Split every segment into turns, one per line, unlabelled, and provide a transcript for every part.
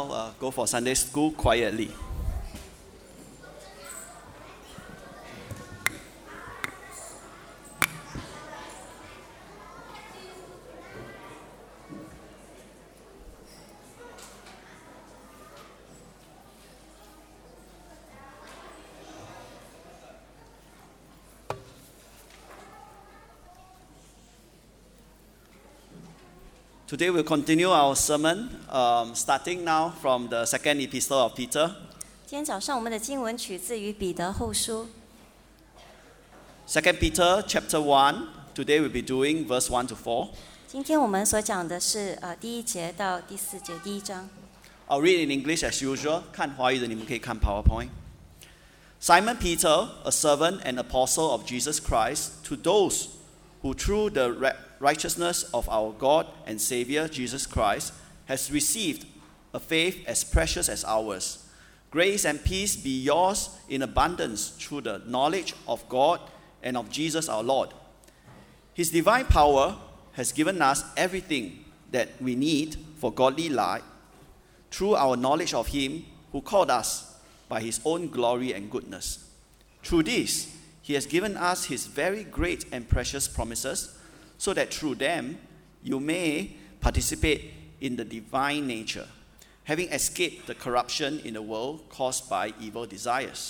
now go for Sunday school quietly. Today we'll continue our sermon, starting now from the second epistle of Peter.
今天早上我们的经文取自于彼得后书
2 Peter chapter 1. Today we'll be doing verse 1 to 4.
今天我们所讲的是第一节到第四节第一章
I'll read in English as usual. 看华语的你们可以看 PowerPoint. Simon Peter, a servant and apostle of Jesus Christ, to those who through the righteousness of our God and Savior Jesus Christ has received a faith as precious as ours. Grace and peace be yours in abundance through the knowledge of God and of Jesus our Lord. His divine power has given us everything that we need for godly life through our knowledge of Him who called us by His own glory and goodness. Through this, He has given us His very great and precious promises, so that through them you may participate in the divine nature, having escaped the corruption in the world caused by evil desires.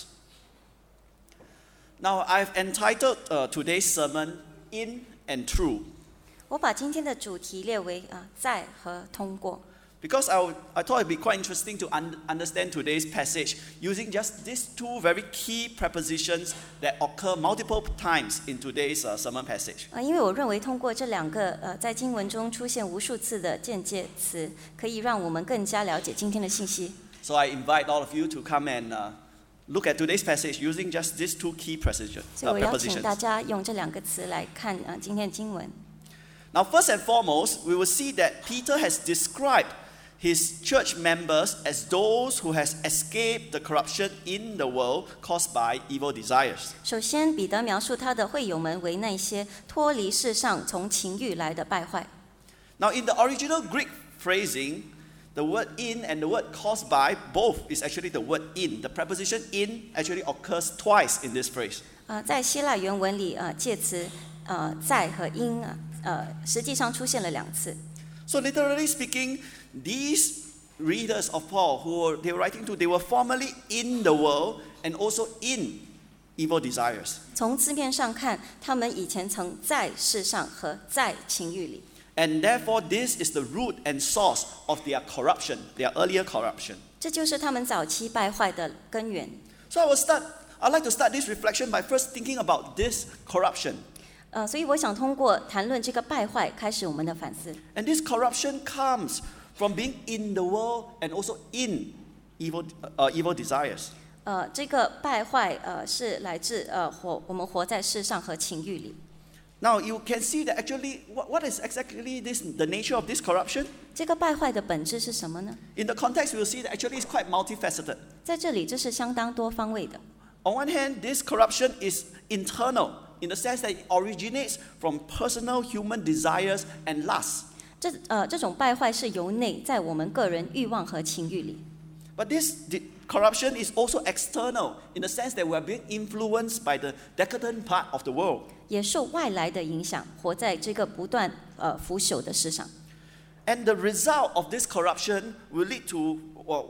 Now, I've entitled today's sermon, In and Through.
我把今天的主题列为在和通过
Because I thought it'd be quite interesting to understand today's passage using just these two very key prepositions that occur multiple times in today's sermon passage.
因为我认为通过这两个在经文中出现无数次的间接词，可以让我们更加了解今天的信息。
So I invite all of you to come and look at today's passage ususing just these two key
所以我邀请大
prepositions.
家用这两个词来看今天的经文。
Now, first and foremost, we will see that Peter has described his church members as those who has escaped the corruption in the world caused by evil desires.
首先，彼得描述他的会友们为那些脱离世上从情欲来的败坏。
Now, in the original Greek phrasing, the word in and the word caused by both is actually the word in. The preposition in actually occurs twice in this phrase.
在希腊原文里，介词在和因实际上出现了两次。
So literally speaking, these readers of Paul who they were writing to, they were formerly in the world and also in evil desires.
从字面上看，他们以前曾在世上和在情欲里，
And therefore, this is the root and source of their corruption, their earlier corruption.
这就是他们早期败坏的根源。
So I'd like to start this reflection by first thinking about this corruption.
所以我想通过谈论这个败坏，开始我们的反思。
And this corruption comes from being in the world and also in evil desires.
这个败坏是来自我们活在世上和情欲里。
Now you can see that actually, what is exactly the nature of this corruption?
这个败坏的本质是什么呢？
In the context, we'll see that actually it's quite multifaceted.
在这里，这是相当多方位的。
On one hand, this corruption is internal, in the sense that it originates from personal human desires and lusts.
这种败坏是由内，在我们个人欲望和情欲里。
But this corruption is also external, in the sense that we are being influenced by the decadent part of the world.
也受外来的影响，活在这个不断腐朽的世上。
And the result of this corruption will lead to,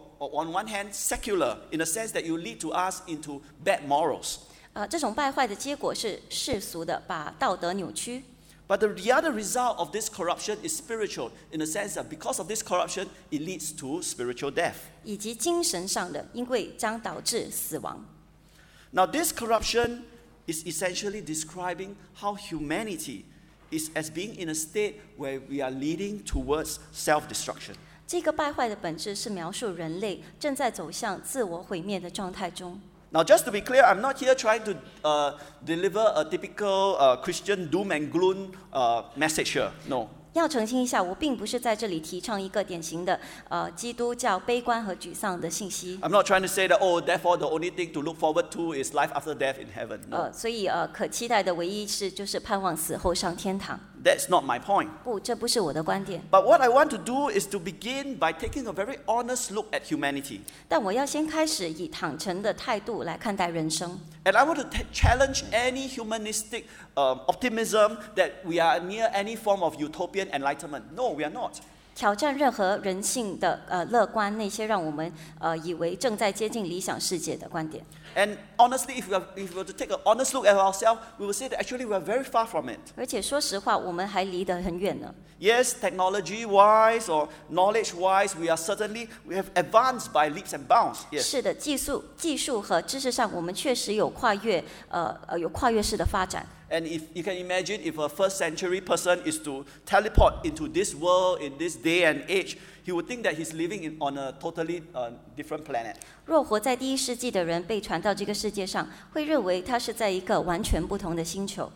on one hand, secular, in the sense that you lead to us into bad morals.
这种败坏的结果是世俗的，把道德扭曲。
But the other result of this corruption is spiritual, in the sense that because of this corruption, it leads to spiritual death.
以及精神上的，因为将导致死亡。
Now, this corruption is essentially describing how humanity is as being in a state where we are leading towards self-destruction.
这个败坏的本质是描述人类正在走向自我毁灭的状态中。
Now, just to be clear, I'm not here trying to deliver a typical Christian doom and gloom message here. No.
要澄清一下，我并不是在这里提倡一个典型的基督教悲观和沮丧的信息。
I'm not trying to say that, oh, therefore the only thing to look forward to is life after death in heaven. No.
所以可期待的唯一是就是盼望死后上天堂。
That's not my point.
不，这不是我的观点。
But what I want to do is to begin by taking a very honest look at humanity.
但我要先开始以坦诚的态度来看待人生。
And I want to challenge any humanistic optimism that we are near any form of utopian enlightenment. No, we are not.
挑战任何人性的乐观，那些让我们以为正在接近理想世界的观点。
And honestly, if we were to take an honest look at ourselves, we will say that actually we are very far from it.
而且说实话，我们还离得很远呢。
Yes, technology-wise or knowledge-wise, we have advanced by leaps and bounds. Yes.
是的，技术和知识上，我们确实有跨越式的发展。
And if you can imagine, if a first century person is to teleport into this world in this day and age, he would think that he's living on a totally different planet.
若活在第1世纪的人被传到这个世界上，会认为他是在一个完全不同的星球。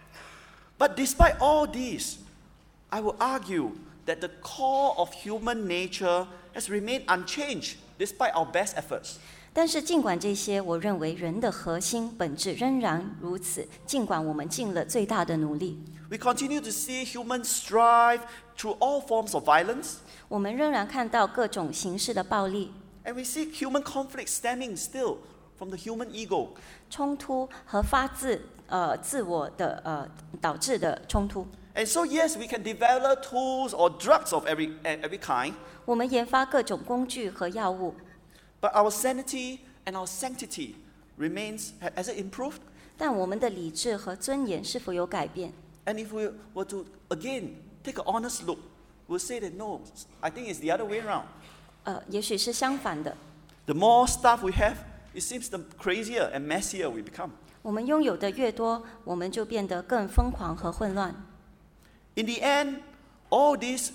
But despite all this, I will argue that the core of human nature has remained unchanged despite our best efforts.
但是尽管这些，我认为人的核心本质仍然如此。尽管我们尽了最大的努力，
We continue to see humans strive through all forms of violence,
我们仍然看到各种形式的暴力、
and we see human conflict stemming still from the human ego.
冲突和发自自我的导致的冲突。
And so, yes, we can develop tools or drugs of every kind,
我们研发各种工具和药物，
but our sanity and our sanctity has it improved?
但我们的理智和尊严是否有改变？
And if we were to, again, take an honest look, we'll say that no, I think it's the other way around.
也许是相反的。
The more stuff we have, it seems the crazier and messier we become.
我们拥有的越多，我们就变得更疯狂和混乱。
In the end, all these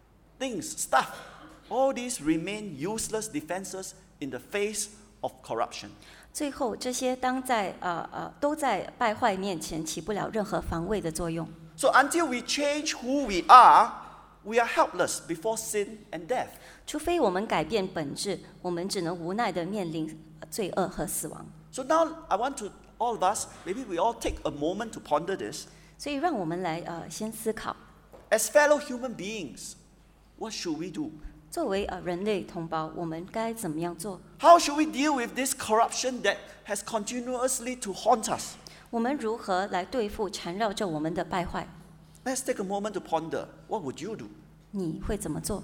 stuff, all these remain useless defenses in the face of corruption.
最后，这些都在败坏面前起不了任何防卫的作用。
So until we change who we are helpless before sin and death.
除非我们改变本质，我们只能无奈地面临罪恶和死亡。
So now I want to, all of us, maybe we all take a moment to ponder this.
所以，让我们来先思考，
As fellow human beings, what should we do?
作为人类同胞，我们该怎么样做？
How should we deal with this corruption that has continuously to haunt us?
我们如何来对付缠绕着我们的败坏？
Let's take a moment to ponder. What would you do?
你会怎么做？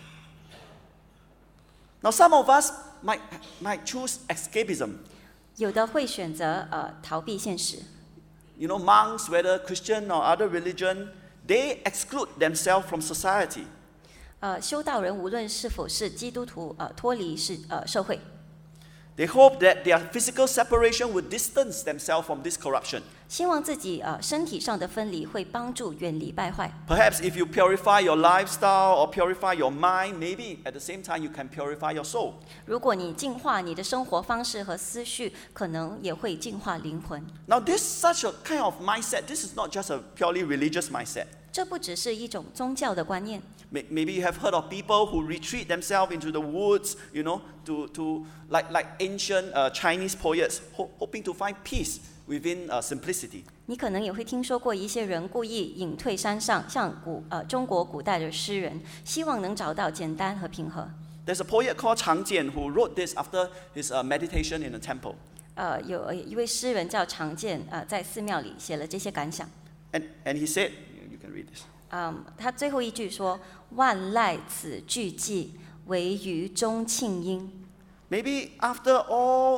Now, some of us might choose escapism.
有的会选择逃避现实。
You know, monks, whether Christian or other religion, they exclude themselves from society.
修道人无论是否是基督徒，脱离社会。
They hope that their physical separation would distance themselves from this corruption.
希望自己身体上的分离会帮助远离败坏。
Perhaps if you purify your lifestyle or purify your mind, maybe at the same time you can purify your soul.
如果你净化你的生活方式和思绪，可能也会净化灵魂。
Now, such a kind of mindset, this is not just a purely religious mindset.
这不只是一种宗教的观念。
Maybe you have heard of people who retreat themselves into the woods, you know, to like ancient Chinese poets, hoping to find peace within simplicity.
你可能也会听说过一些人故意隐退山上，像中国古代的诗人，希望能找到简单和平和。
There's a poet called Chang Jian who wrote this after his meditation in a temple.
有一位诗人叫常建，在寺庙里写了这些感想。
And he said, you can read this.
他最后一句说：“万籁此俱寂，惟余钟磬音。”
Maybe after all,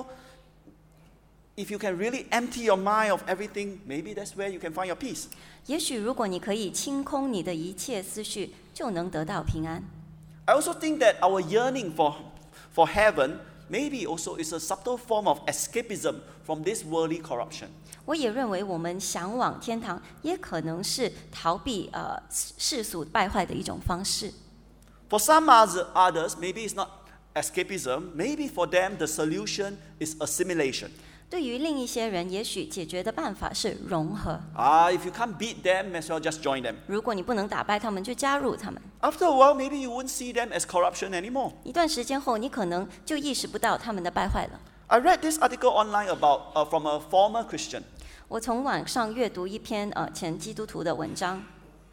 if you can really empty your mind of everything, maybe that's where you can find your peace.
也许如果你可以清空你的一切思绪，就能得到平安。
I also think that our yearning for heaven maybe also is a subtle form of escapism from this worldly corruption.
我也认为，我们向往天堂，也可能是逃避世俗败坏的一种方式。
For some others, maybe it's not escapism. Maybe for them, the solution is assimilation.
对于另一些人，也许解决的办法是融合。
If you can't beat them, may as well just join them.
如果你不能打败他们，就加入他们。
After a while, maybe you won't see them as corruption anymore.
一段时间后，你可能就意识不到他们的败坏了。
I read this article online about from a former Christian.
我从网上阅读一篇前基督徒的文章。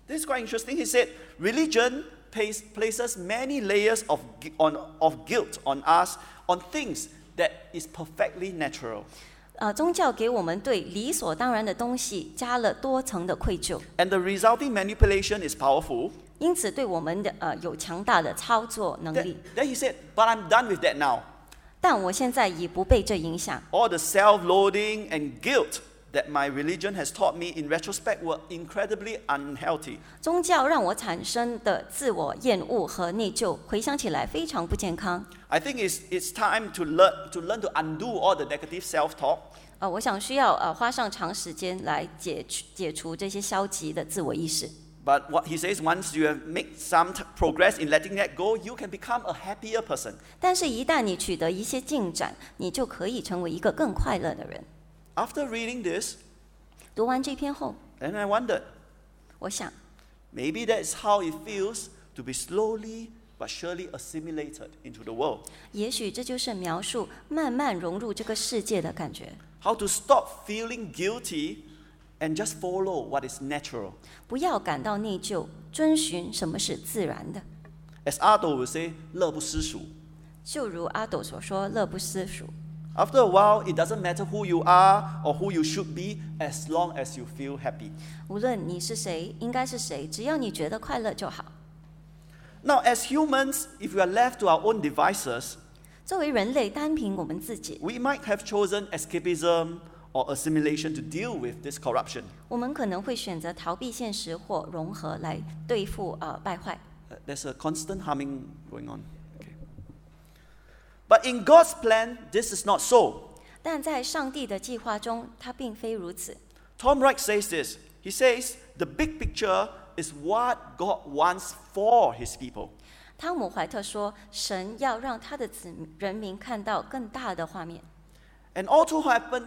This is quite interesting. He said, religion places many layers of guilt on us, on things that is perfectly natural.
宗教给我们对理所当然的东西加了多层的愧疚，
And the resulting manipulation is powerful.
因此对我们的有强大的操作能
Then
力。
he said, but I'm done with that now.
但我现在已不被这影响。
All the self-loathing and guilt that my religion has taught me in retrospect were incredibly unhealthy.
宗教让我产生的自我厌恶和内疚，回想起来非常不健康。
I think it's time to learn to undo all the negative self-talk.
我想需要花上长时间来解除这些消极的自我意识。
But what he says, once you have made some progress in letting that go, you can become a happier person.
但是，一旦你取得一些进展，你就可以成为一个更快乐的人。
After reading this,
读完这篇后，
then I wondered,
我想，
maybe that's how it feels to be slowly but surely assimilated into the world.
也许这就是描述慢慢融入这个世界的感觉。
How to stop feeling guilty and just follow what is natural.
不要感到内疚，遵循什么是自然的。
As Ardo will say, 乐不思蜀.
就如阿斗所说，乐不思蜀。
After a while, it doesn't matter who you are or who you should be as long as you feel happy.
无论你是谁，应该是谁，只要你觉得快乐就好。
Now, as humans, if we are left to our own devices,
作为人类，单凭我们自己，
we might have chosen escapism or assimilation to deal with this corruption.
我们可能会选择逃避现实或融合来对付败坏。
There's a constant humming going on. Okay. But in God's plan, this is not so.
但在上帝的计划中，它并非如此。
Tom Wright says this. He says, the big picture is what God wants for his people.
汤姆·怀特说：“神要让他的人民看到更大的画面。
And all too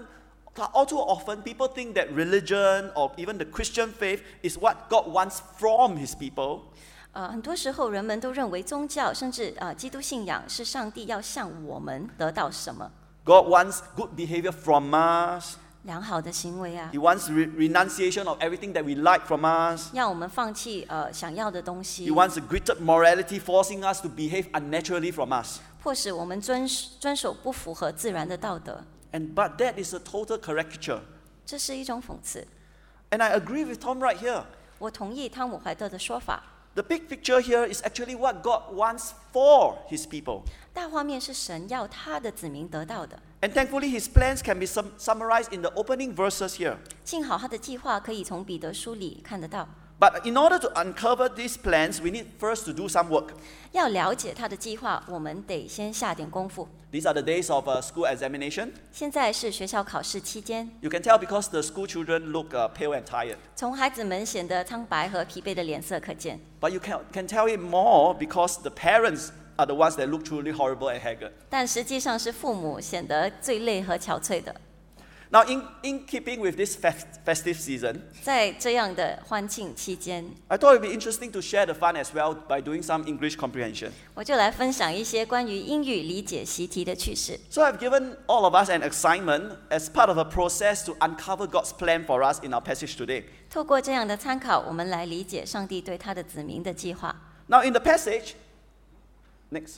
often, people think that religion or even the Christian faith is what God wants from his people.
很多时候人们都认为宗教甚至基督信仰是上帝要向我们得到什么
God wants good behavior from us.
良好的行为啊
He，wants renunciation of everything that we like from us.
让我们放弃想要的东西
He，wants a gritted morality, forcing us to behave unnaturally from us.
迫使我们遵守不符合自然的道德。
But that is a total caricature.
这是一种讽刺。
And I agree with Tom right here.
我同意汤姆·怀特的说法。
The big picture here is actually what God wants for his people.
大画面是神要他的子民得到的。
And thankfully, his plans can be summarized in the opening verses here.
幸好他的计划可以从彼得书里看得到。
But in order to uncover these plans, we need first to do some work.
要了解他的计划，我们得先下点功夫。
These are the days of school examination.
现在是学校考试期间，
You can tell because the school children look pale and tired.
从孩子们显得苍白和疲惫的脸色可见。
But you can tell it more because the parents are the ones that look truly horrible and haggard.
但实际上是父母显得最累和憔悴的。
Now, in keeping with this festive season,
在这样的欢庆期间，
I thought it would be interesting to share the fun as well by doing some English comprehension.
我就来分享一些关于英语理解习题的趣事。
So I've given all of us an assignment as part of a process to uncover God's plan for us in our passage today.
透过这样的参考，我们来理解上帝对他的子民的计划。
Now, in the passage, next.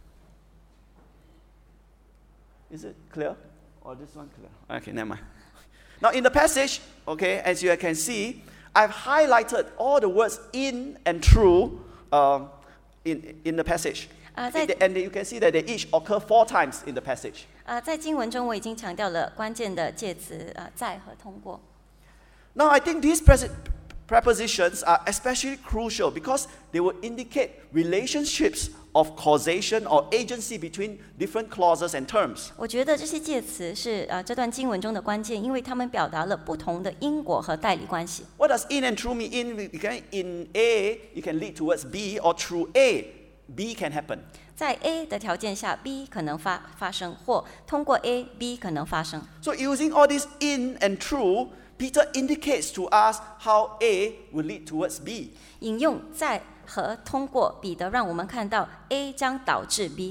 Is it clear? Or this one clear? Okay, never mind. Now, in the passage, okay, as you can see, I've highlighted all the words in and through in the passage. And you can see that they each occur 4 times in the passage.
在经文中，我已经强调了关键的介词在和通过。
Now, I think these prepositions are especially crucial because they will indicate relationships of causation or agency between different clauses and terms.
我觉得这些介词是这段经文中的关键，因为它们表达了不同的因果和代理关系。
What does in and through mean? In A, you can lead towards B, or through A, B can happen.
在 A 的条件下 ，B 可能发生，或通过 A，B 可能发生。
So using all this in and through, Peter indicates to us how A will lead towards B.
引用在和通过彼得让我们看到 A 将导致 B。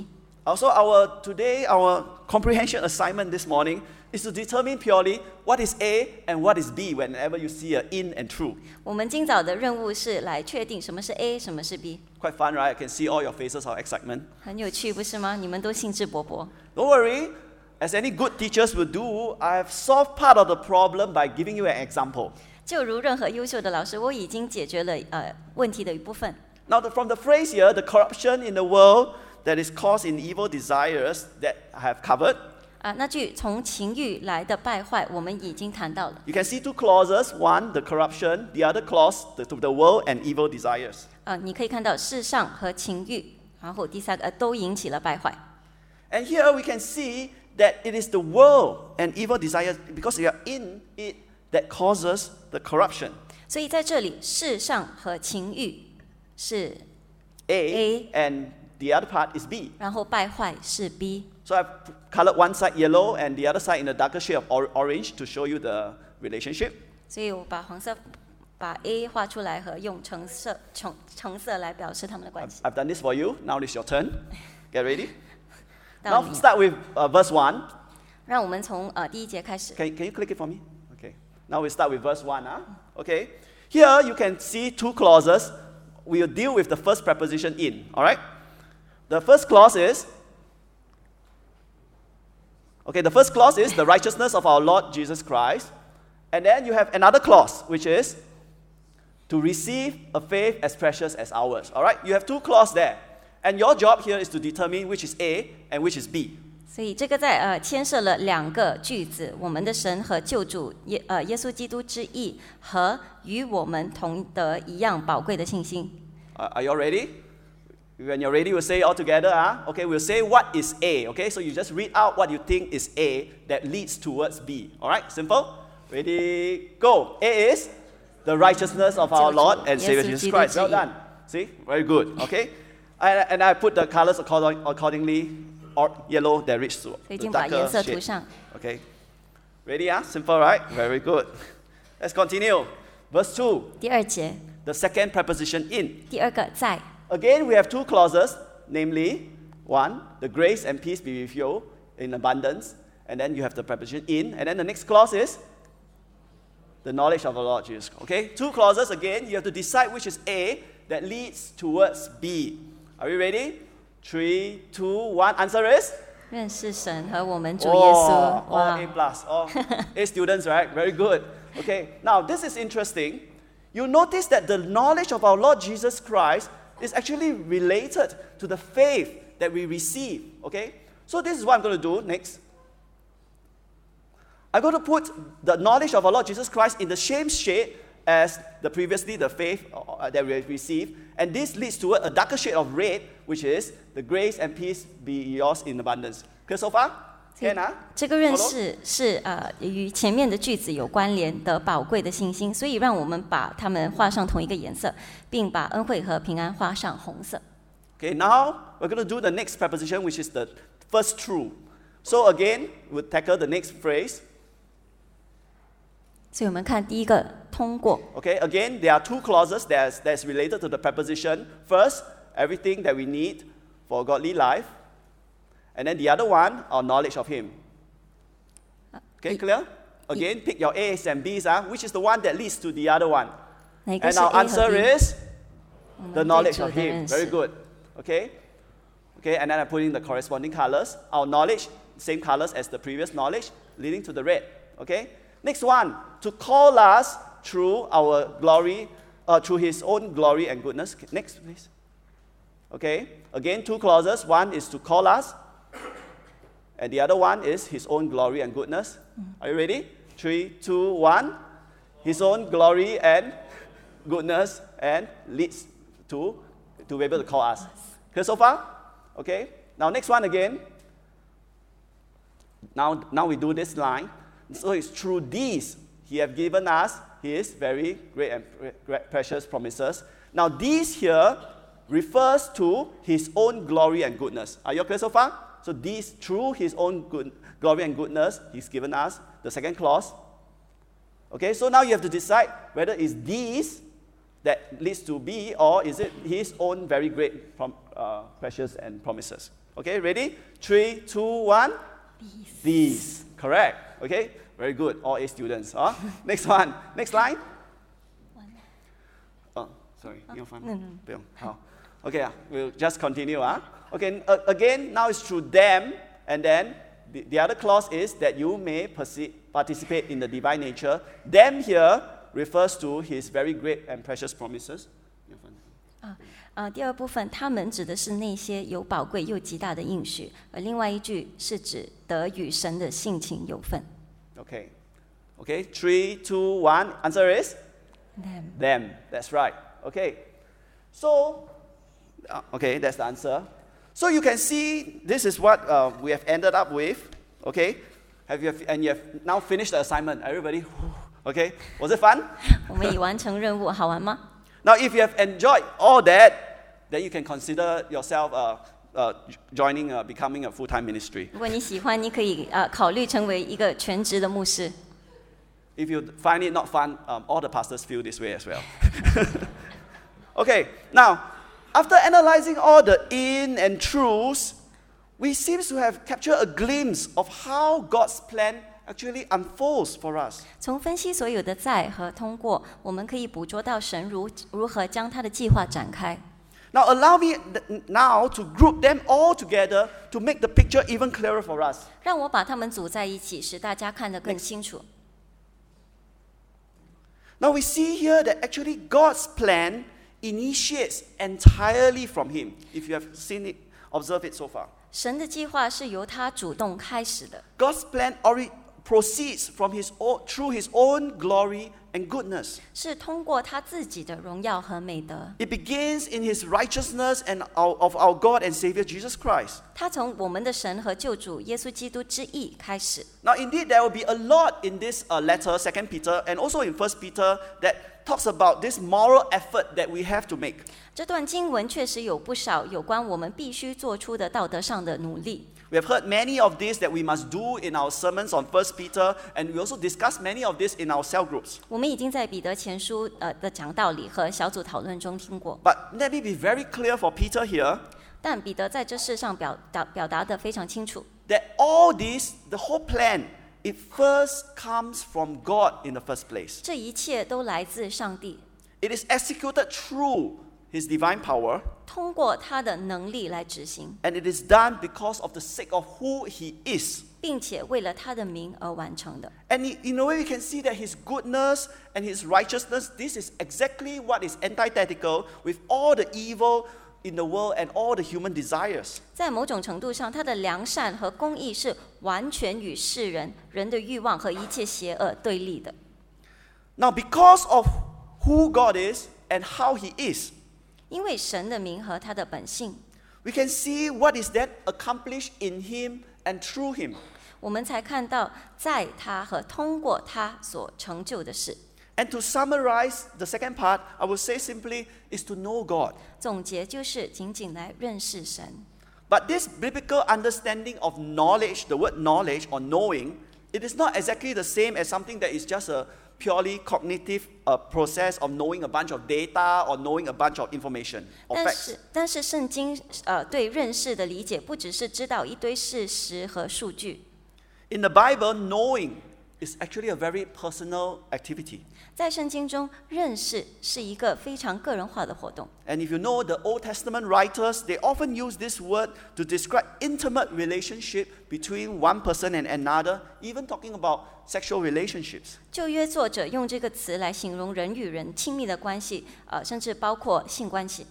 Also, our comprehension assignment this morning is to determine purely what is A and what is B whenever you see a in and through.
我们今早的任务是来确定什么是 A， 什么是 B。
Quite fun, right? I can see all your faces of excitement.
很有趣，不是吗？你们都兴致勃勃。
Don't worry, as any good teachers will do, I have solved part of the problem by giving you an example.
就如任何优秀的老师，我已经解决了问题的一部分。
Now, from the phrase here, the corruption in the world that is caused in evil desires that I have covered.
那句从情欲来的败坏，我们已经谈到了。
You can see two clauses. One, the corruption. The other clause, to the world and evil desires.
你可以看到世上和情欲，然后第三个都引起了败坏。
And here we can see that it is the world and evil desires, because we are in it, that causes the corruption.
所以在这里，世上和情欲是
A, and the other part is B.
然后败坏是 B。
So I've colored one side yellow and the other side in a darker shade of orange to show you the relationship.
所以我把 A 画出来和用橙色来表示它们的关系。
I've done this for you. Now it's your turn. Get ready.
到
Now
你了
start with verse 1.
让我们从第一节开始。
Can you click it for me? Okay. Now we start with verse 1. Okay. Here you can see two clauses. We'll deal with the first preposition in. All right. The first clause is the righteousness of our Lord Jesus Christ. And then you have another clause, which is to receive a faith as precious as ours. All right? You have two clauses there. And your job here is to determine which is A and which is B.
所以这个在牵涉了两个句子，我们的神和救主耶稣基督之义和与我们同得一样宝贵的信心。
Are you all ready? When you're ready, we'll say it all together. Okay, we'll say what is A. Okay, so you just read out what you think is A that leads towards B. All right, simple? Ready, go. A is the righteousness of our Lord and Savior Jesus Christ. Well done. See, very good. Okay, and I put the colors accordingly. Or yellow that reach to
所以已
the
经把颜
darker
色涂
shade.
上。
Okay, ready? Simple, right? Very good. Let's continue. Verse 2,
第二节，
the second preposition in.
第二个在。
Again, we have two clauses, namely, one, the grace and peace be with you in abundance, and then you have the preposition in, and then the next clause is the knowledge of the Lord Jesus. Okay, two clauses again. You have to decide which is A that leads towards B. Are you ready? 3, 2, 1. Answer is?
认识神和我们主耶稣。
all A plus, all A students, right? Very good. Okay, now this is interesting. You notice that the knowledge of our Lord Jesus Christ is actually related to the faith that we receive. Okay, so this is what I'm going to do next. I'm going to put the knowledge of our Lord Jesus Christ in the same shade as the faith that we have received, and this leads to a darker shade of red, which is the grace and peace be yours in abundance. Clear so far?
这个认识是与前面的句子有关联的宝贵的信心，所以让我们把它们画上同一个颜色，并把恩惠和平安画上红色。
Okay, now we're going to do the next preposition, which is the first true. So again, we'll tackle the next phrase.
所以我们看第一个通过。
Okay, again, there are two clauses that's related to the preposition. First, everything that we need for a godly life. And then the other one, our knowledge of Him. Okay, clear? Again, pick your A's and B's. Which is the one that leads to the other one?
哪个
And
是
our
A 和
answer
B？
is
我们
the
对
knowledge
主
of
的
Him.
认识
Very good. Okay? Okay, and then I put in the corresponding colors. Our knowledge, same colors as the previous knowledge, leading to the red. Okay? Next one, to call us through our glory, through His own glory and goodness. Next, please. Okay? Again, two clauses. One is to call us, and the other one is His own glory and goodness. Are you ready? 3, 2, 1. His own glory and goodness and leads to be able to call us. Clear so far? Okay. Now next one again. Now we do this line. So it's through these He have given us His very great and precious promises. Now these here refers to His own glory and goodness. Are you clear so far? So these, through His own glory and goodness, He's given us the second clause. Okay, so now you have to decide whether it's these that leads to B, or is it His own very great precious and promises. Okay, ready? 3, 2, 1. These. Correct. Okay, very good. All A students. Next one. Next line. Oh, sorry. 要翻吗？不用。好。Okay, we'll just continue. Okay, again, now it's through them, and then the other clause is that you may participate in the divine nature. Them here refers to his very great and precious promises.
第二部分，他们指的是那些有宝贵又极大的应许，而另外一句是指得与神的性情有份。
Okay, 3, 2, 1. Answer is them. That's right. Okay, so okay, that's the answer. So you can see this is what we have ended up with. Okay, and you have now finished the assignment. Everybody, okay, was it fun?
我们已完成任务，好玩吗？
Now, if you have enjoyed all that, then you can consider yourself joining, becoming a full-time ministry.
如果你喜欢，你可以考虑成为一个全职的牧师。
If you find it not fun, all the pastors feel this way as well. Okay, now, after analyzing all the in and truths, we seem to have captured a glimpse of how God's plan actually unfolds for us.
从分析所有的在和通过，我们可以捕捉到神如何将他的计划展开。
Now, allow me now to group them all together to make the picture even clearer for us.
让我把它们组在一起，使大家看得更清楚。
Now we see here that actually God's plan initiates entirely from Him. If you have seen it, observed it so far.
神的计划是由他主动开始的。
God's plan proceeds from through His own glory and goodness.
是通过他自己的荣耀和美德。
It begins in His righteousness and of our God and Savior Jesus Christ.
他从我们的神和救主耶稣基督之义开始。
Now, indeed, there will be a lot in this letter, 2 Peter, and also in 1 Peter, that talks about this moral effort that we have to make.
这段经文确实有不少有关我们必须做出的道德上的努力。
We have heard many of this that we must do in our sermons on 1 Peter, and we also discussed many of this in our cell groups.
我们已经在彼得前书的讲道理和小组讨论中听过。
But let me be very clear for Peter here,
但彼得在这事上表达得非常清楚，
that all this, the whole plan, it first comes from God in the first place.
这一切都来自上帝，
It is executed through His divine power,
通过他的能力来执行，
and it is done because of the sake of who He is.
并且为了他的名而完成的。
And in a way, we can see that His goodness and His righteousness, this is exactly what is antithetical with all the evil in the world and all the human desires.
在某种程度上，他的良善和公义是完全与世人的欲望和一切邪恶对立的。
Now, because of who God is and how He is,
因为神的名和他的本性，
we can see what is that accomplished in Him and through Him.
我们才看到在他和通过他所成就的事。
And to summarize the second part, I would say simply is to know God.
总结就是仅仅来认识神。
But this biblical understanding of knowledge, the word knowledge or knowing, it is not exactly the same as something that is just a purely cognitive process of knowing a bunch of data or knowing a bunch of information or
但
facts.
是圣经对认识的理解，不只是知道一堆事实和数据。
In the Bible, knowing is actually a very personal activity.
在圣经中，认识是一个非常个人化的活动。
And if you know the Old Testament writers, they often use this word to describe intimate relationship between one person and another, even talking about sexual relationships.
旧约作者用这个词来形容人与人亲密的关系，甚至包括性关系。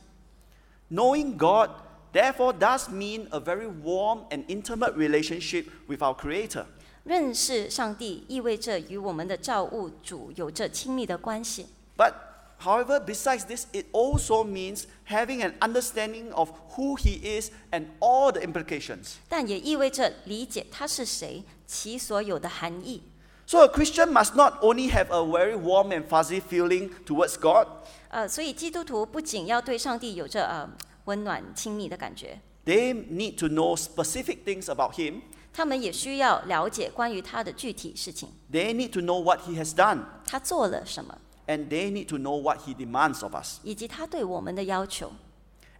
Knowing God, therefore, does mean a very warm and intimate relationship with our Creator.
认识上帝意味着与我们的造物主有着亲密的关系。
But, however, besides this, it also means having an understanding of who He is and all the implications.
但也意味着理解他是谁，其所有的含义。
So a Christian must not only have a very warm and fuzzy feeling towards God,
所以基督徒不仅要对上帝有着温暖亲密的感觉，
they need to know specific things about Him.
他们也需要了解关于他的具体事情，
They need to know what He has done,
他做了什么，
and they need to know what He demands of us.
以及他对我们的要求。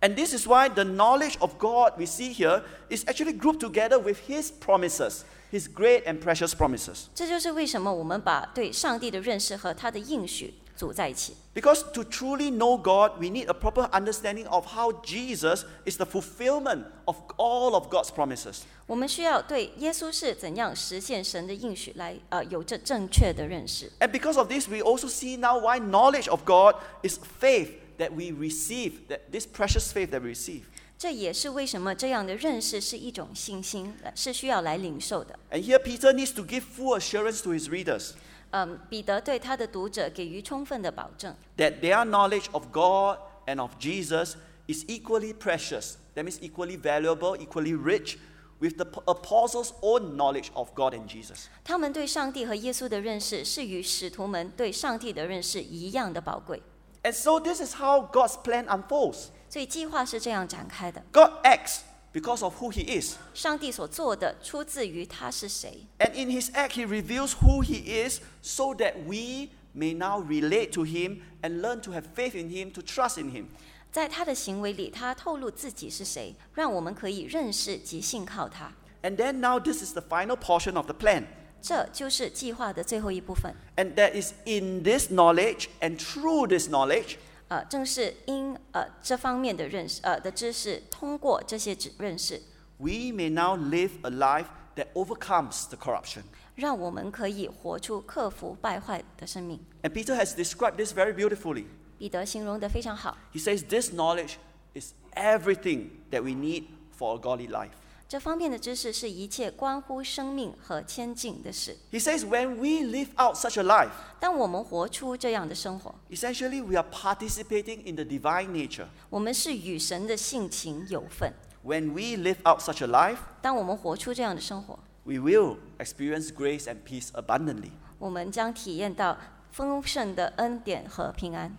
And this is why the knowledge of God we see here is actually grouped together with His promises, His great and precious promises.
这就是为什么我们把对上帝的认识和他的应许组在一起。
Because to truly know God, we need a proper understanding of how Jesus is the fulfillment of all of God's promises.
我们需要对耶稣是怎样实现神的应许来有着正确的认识。
And because of this, we also see now why knowledge of God is faith that we receive, that this precious faith that we receive.
这也是为什么这样的认识是一种信心，是需要来领受的。
And here Peter needs to give full assurance to his readers
彼得对他的读者给予充分的保证，
that their knowledge of God and of Jesus is equally precious. That means equally valuable, equally rich with the apostles' own knowledge of God and Jesus.
他们对上帝和耶稣的认识是与使徒们对上帝的认识一样的宝贵。
And so this is how God's plan unfolds.
所以计划是这样展开的。
God acts because of who He is.
上帝所做的出自于他是谁，
And in His act, He reveals who He is so that we may now relate to Him and learn to have faith in Him, to trust in Him.
在他的行为里，他透露自己是谁，让我们可以认识及信靠他。
And then now this is the final portion of the plan.
这就是计划的最后一部分。
And that is in this knowledge and through this knowledge,
正是因这方面的认识的知识，通过这些认识，
we may now live a life that overcomes the corruption.
让我们可以活出克服败坏的生命。
And Peter has described this very beautifully.
彼得形容得非常好，
He says this knowledge is everything that we need for a godly life.
这方面的知识是一切关乎生命和前进的事。
He says when we live out such a life,
当我们活出这样的生活，
essentially we are participating in the divine nature.
我们是与神的性情有份。
When we live out such a life,
当我们活出这样的生活，
we will experience grace and peace abundantly.
我们将体验到丰盛的恩典和平安。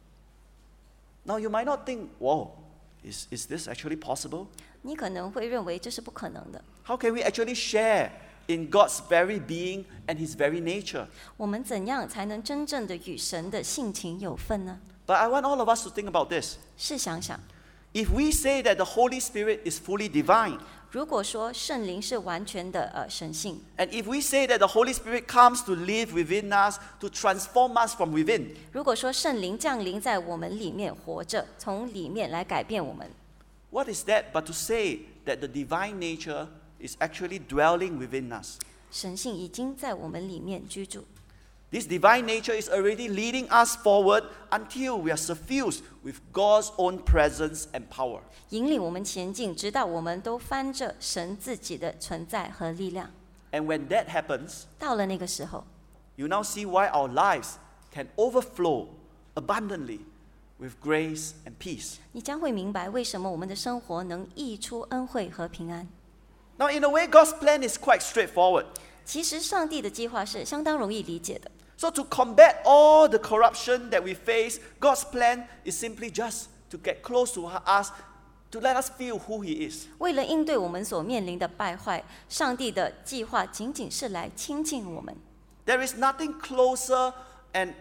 Now you might not think, whoa, is this actually possible?
你可能会认为这是不可能的。
How can we actually share in God's very being and His very nature?
我们怎样才能真正的与神的性情有份呢？
But I want all of us to think about this.
试想想，
If we say that the Holy Spirit is fully divine,
如果说圣灵是完全的神性，
and if we say that the Holy Spirit comes to live within us, to transform us from within,
如果说圣灵降临在我们里面活着，从里面来改变我们，
what is that but to say that the divine nature is actually dwelling within us?
神性已经在我们里面居住。
This divine nature is already leading us forward until we are suffused with God's own presence and power.
引领我们前进，直到我们都翻着神自己的存在和力量。
And when that happens,
到了那个时候，
you now see why our lives can overflow abundantly with grace and peace.
你将会明白为什么我们的生活能溢出恩惠和平安。
Now, in a way, God's plan is quite straightforward.
其实上帝的计划是相当容易理解的。
So to combat all the corruption that we face, God's plan is simply just to get close to us, to let us feel who He is.
为了应对我们所面临的败坏，上帝的计划仅仅是来亲近我们。
There is nothing closer and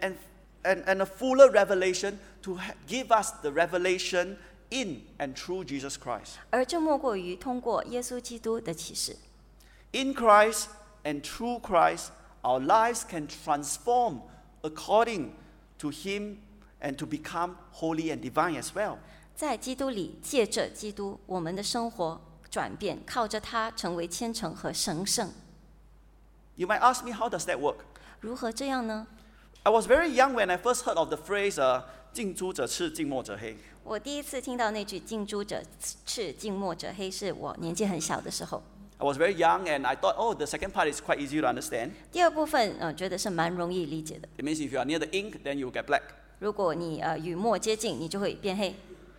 a fuller revelation to give us the revelation in and through Jesus Christ.
而这莫过于通过耶稣基督的启示。
In Christ and through Christ, our lives can transform according to Him and to become holy and divine as well.
在基督里，借着基督，我们的生活转变，靠着他成为虔诚和神圣。
You might ask me, how does that work?
如何这样呢？
I was very young when I first heard of the phrase, 近朱者赤，近墨者黑.
我第一次听到那句“近朱者赤，近墨者黑”，是我年纪很小的时候。
I was very young and I thought, oh, the second part is quite easy to understand.
第二部分，觉得是蛮容易理解的。
It means if you are near the ink, then you will get black.
如果你与墨接近，你就会变黑。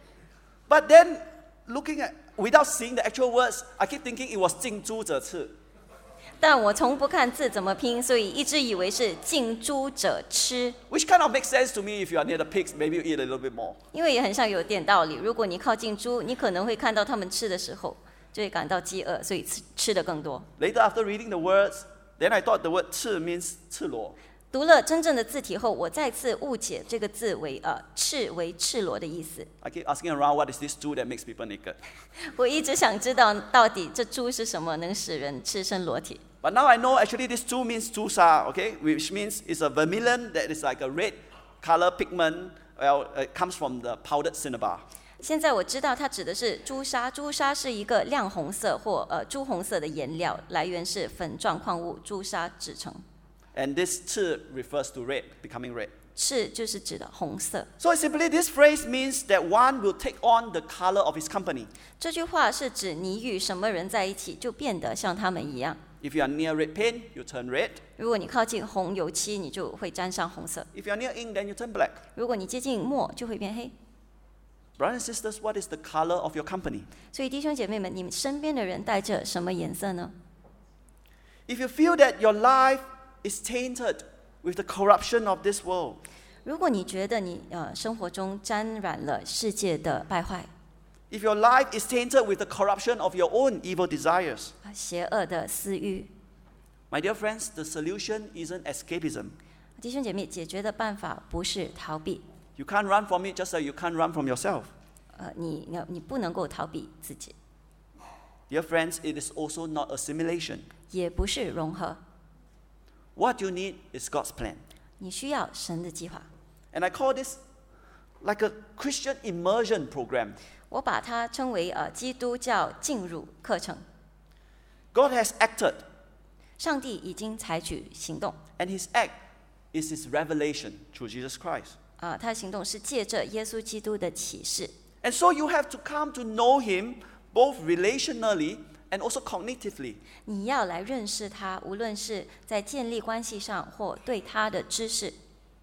But then, without seeing the actual words, I keep thinking it was 近朱者赤.
但我从不看字怎么拼，所以一直以为是近朱者吃，
Which kind of makes sense to me if you are near the pigs, maybe you eat a little bit more.
因为也很像有点道理。如果你靠近猪，你可能会看到他们吃的时候，就会感到饥饿，所以吃的更多。
Later, after reading the words, then I thought the word 赤 means 赤裸.
读了真正的字体后，我再次误解这个字为赤裸的意思。
I keep asking around, what is this tool that makes people naked?
我一直想知道到底这猪是什么，能使人赤身裸体。
But now I know actually this tool means tusa, okay? Which means it's a vermilion that is like a red color pigment. Well, it comes from the powdered cinnabar.
现在我知道它指的是朱砂，朱砂是一个亮红色或朱红色的颜料，来源是粉状矿物朱砂制成。
And this 赤 refers to red, becoming red.
赤就是指的红色。
So simply this phrase means that one will take on the color of his company.
这句话是指你与什么人在一起，就变得像他们一样。
If you are near red paint, you turn red.
如果你靠近红油漆，你就会沾上红色；
If you are near ink, then you turn black.
如果你接近墨，就会变黑。
Brothers and sisters, what is the color of your company?
所以弟兄姐妹们，你们身边的人带着什么颜色呢？
If you feel that your life is tainted with the corruption of this world,
如果你觉得你生活中沾染了世界的败坏，
if your life is tainted with the corruption of your own evil desires,
邪恶的私欲，
my dear friends, the solution isn't escapism.
弟兄姐妹，解决的办法不是逃避。
You can't run from it just like you can't run from yourself.
你不能够逃避自己，
Dear friends, it is also not assimilation.
也不是融合。
What you need is God's plan.
你需要神的计划。
And I call this like a Christian immersion program.
我把它称为基督教进入课程。
God has acted,
上帝已经采取行动，
and his act is his revelation through Jesus Christ.
他的行动是借着耶稣基督的启示。
And so you have to come to know him both relationally and also cognitively.
你要来认识他，无论是在建立关系上或对他的知识。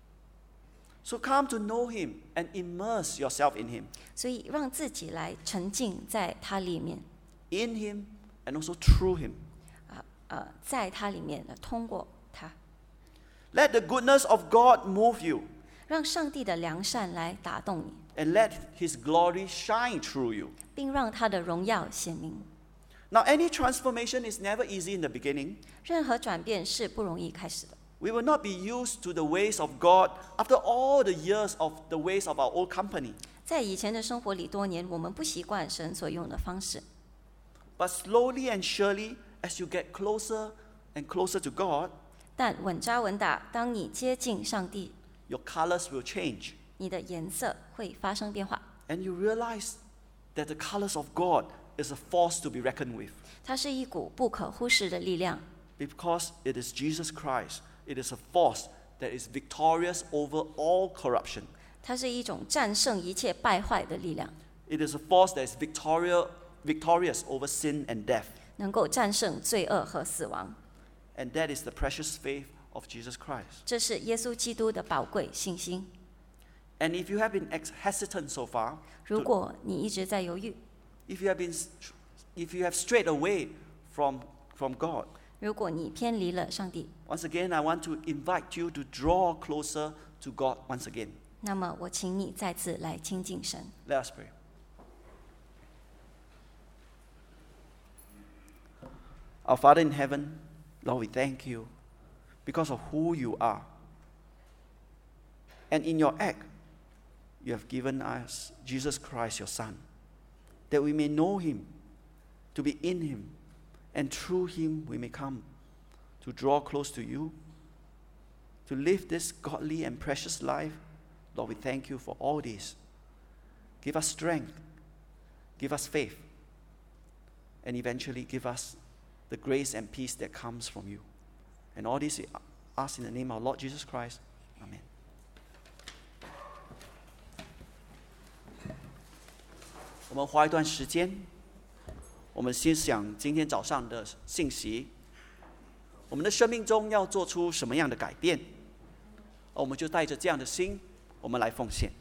So come to know him and immerse yourself in him.
所以让自己来沉浸在他里面，
In him and also through him.
在他里面通过他，
Let the goodness of God move you,
让上帝的良善来打动你，
and let his glory shine through you.
并让他的荣耀显明。
Now, any transformation is never easy in the beginning.
任何转变是不容易开始的。
We will not be used to the ways of God after all the years of the ways of our old company.
在以前的生活里多年，我们不习惯神所用的方式，
But slowly and surely, as you get closer and closer to God,
但稳扎稳打，当你接近上帝，
your colors will change.
你的颜色会发生变化。
And you realize that the colors of God is a force to be reckoned with.
它是一股不可忽视的力量，
Because it is Jesus Christ. It is a force that is victorious over all corruption.
它是一种战胜一切败坏的力量，
It is a force that is victorious over sin and death.
能够战胜罪恶和死亡。
And that is the precious faith of Jesus Christ.
这是耶稣基督的宝贵信心。
And if you have been hesitant so far,
如果你一直在犹豫，
if you have strayed away from God,
如果你偏离了上帝，
once again I want to invite you to draw closer to God once again.
那么我请你再次来亲近神。
Let us pray. Our Father in heaven, Lord, we thank you because of who you are. And in your act, you have given us Jesus Christ, your Son, that we may know him, to be in him, and through him we may come to draw close to you, to live this godly and precious life. Lord, we thank you for all this. Give us strength, give us faith, and eventually give us the grace and peace that comes from you. And all this we ask in the name of our Lord Jesus Christ. Amen. 我们花一段时间，我们先想今天早上的信息。我们的生命中要做出什么样的改变？我们就带着这样的心，我们来奉献。